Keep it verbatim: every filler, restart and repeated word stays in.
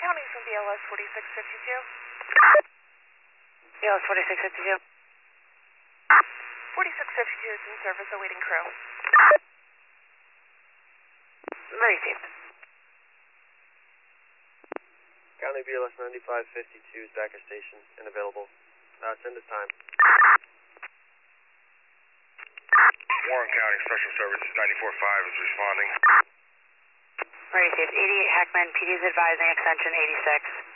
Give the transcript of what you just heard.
County from B L S forty-six fifty-two. B L S forty-six fifty-two. forty-six fifty-two is in service awaiting crew. Received. County B L S ninety-five fifty-two is back at station and available. Uh, send us time. Warren County Special Services ninety-four five is responding. Received. eighty-eight Heckman, P D is advising extension eighty-six.